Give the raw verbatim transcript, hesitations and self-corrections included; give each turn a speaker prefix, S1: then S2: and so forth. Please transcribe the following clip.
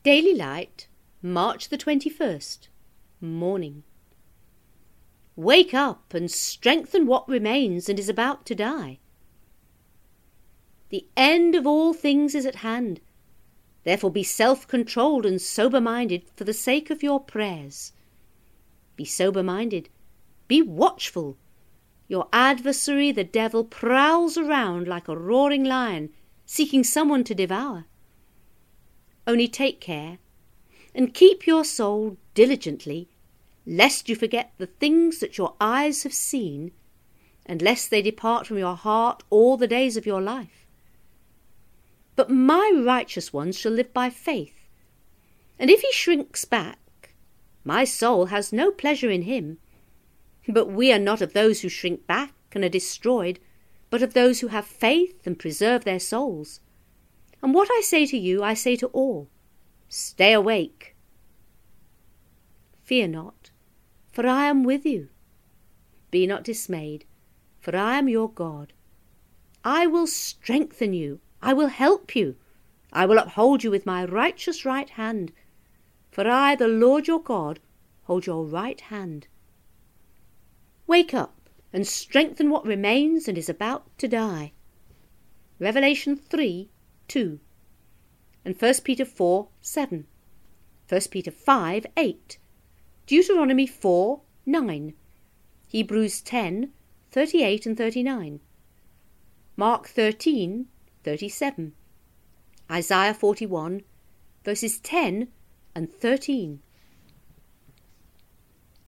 S1: Daily Light, March the twenty-first, Morning. Wake up and strengthen what remains and is about to die. The end of all things is at hand. Therefore be self-controlled and sober-minded for the sake of your prayers. Be sober-minded. Be watchful. Your adversary, the devil, prowls around like a roaring lion, seeking someone to devour. Only take care, and keep your soul diligently, lest you forget the things that your eyes have seen, and lest they depart from your heart all the days of your life. But my righteous one shall live by faith, and if he shrinks back, my soul has no pleasure in him. But we are not of those who shrink back and are destroyed, but of those who have faith and preserve their souls. And what I say to you, I say to all, stay awake. Fear not, for I am with you. Be not dismayed, for I am your God. I will strengthen you, I will help you, I will uphold you with my righteous right hand, for I, the Lord your God, hold your right hand. Wake up and strengthen what remains and is about to die. Revelation three, two, and First Peter four, seven, First Peter five, eight, Deuteronomy four, nine, Hebrews ten, thirty-eight and thirty-nine, Mark thirteen, thirty-seven, Isaiah forty-one, verses ten and thirteen.